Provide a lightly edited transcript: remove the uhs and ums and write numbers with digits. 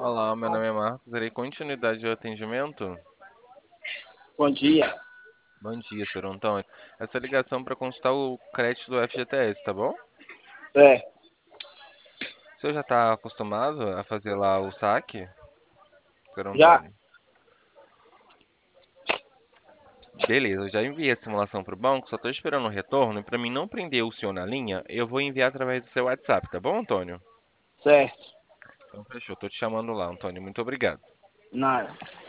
Olá, meu nome é Marcos. Darei continuidade ao atendimento. Bom dia. Bom dia, senhor Antônio. Essa ligação para consultar o crédito do FGTS, tá bom? É, O senhor já está acostumado a fazer lá o saque, senhor já? Antônio? Beleza, eu já enviei a simulação para o banco, só estou esperando o retorno. E para mim não prender o senhor na linha, eu vou enviar através do seu WhatsApp, tá bom, Antônio? Certo. Então fechou, tô te chamando lá, Antônio. Muito obrigado. Nada.